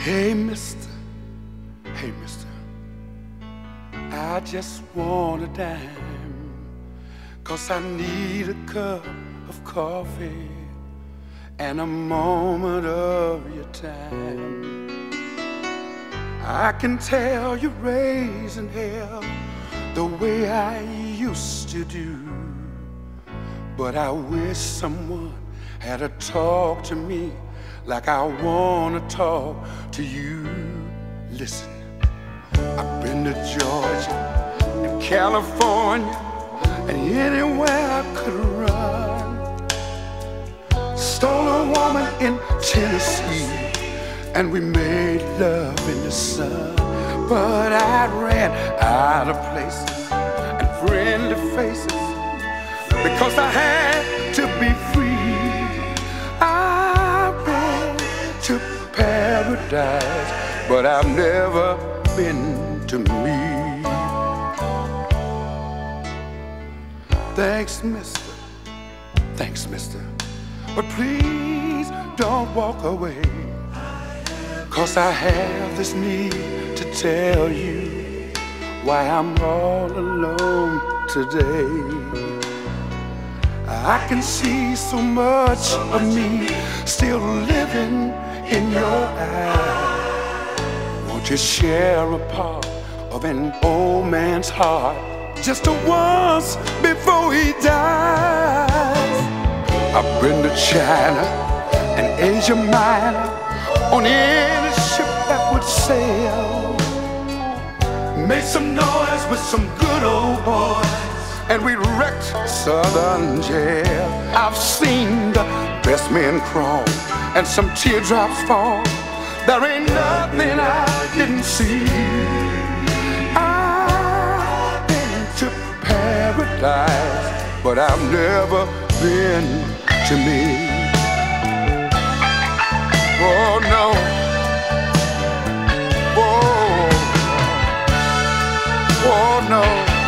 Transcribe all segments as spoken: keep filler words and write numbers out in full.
Hey, mister, hey, mister, I just want a dime, 'cause I need a cup of coffee and a moment of your time. I can tell you're raising hell the way I used to do, but I wish someone had to talk to me like I wanna talk to you. Listen, I've been to Georgia and California and anywhere I could run. Stole a woman in Tennessee and we made love in the sun. But I ran out of places and friendly faces because I had to be free. I've been to paradise, but I've never been to me. Thanks, mister, thanks, mister, but please don't walk away, 'cause I have this need to tell you why I'm all alone today. I can see so much of me still living in your eyes. Won't you share a part of an old man's heart just a once before he dies? I've been to China and Asia Minor on any ship that would sail. Made some noise with some good old boys and we wrecked Southern jail. I've seen the best men crawl and some teardrops fall. There ain't nothing I didn't see. I've been to paradise, but I've never been to me. Oh no. Oh, oh no.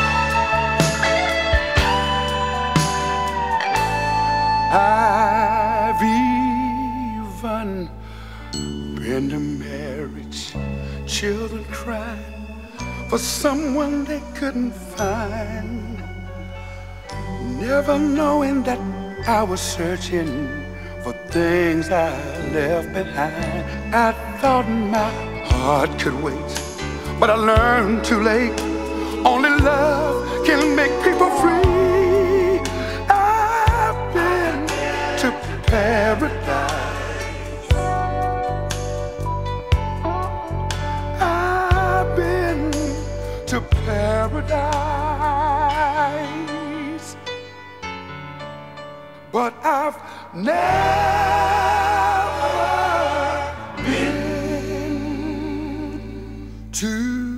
I've even been to marriage, children crying for someone they couldn't find, never knowing that I was searching for things I left behind. I thought my heart could wait, but I learned too late. Only love can make people free. Paradise. I've been to paradise, but I've never been to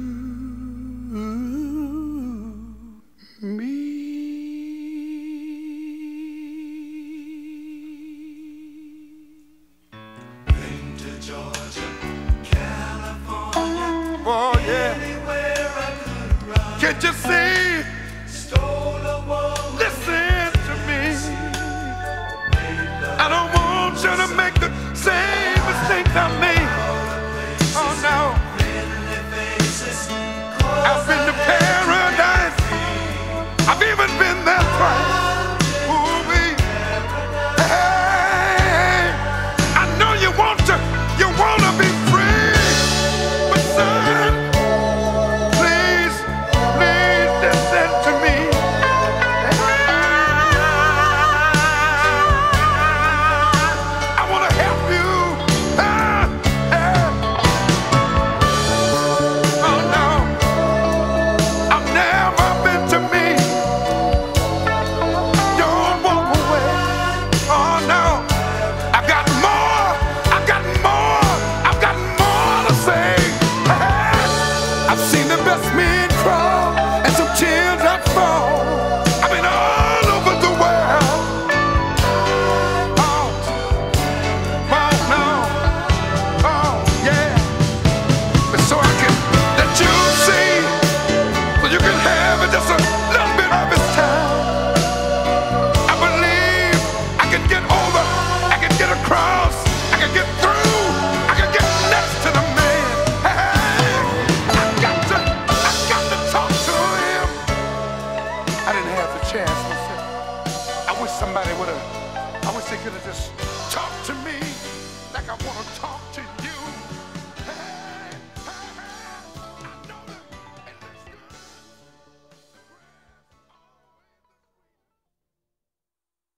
me. Georgia, California, oh yeah, anywhere I could run. Can't you see? Stole a woman. Listen to me. I don't want you to make the same mistakes I made. Oh no. I've been to paradise. I've even been there twice. Ooh-wee. Hey, I know you want to. You want to be free, but son, please, please, I wish they could have just talked to me like I want to talk to you.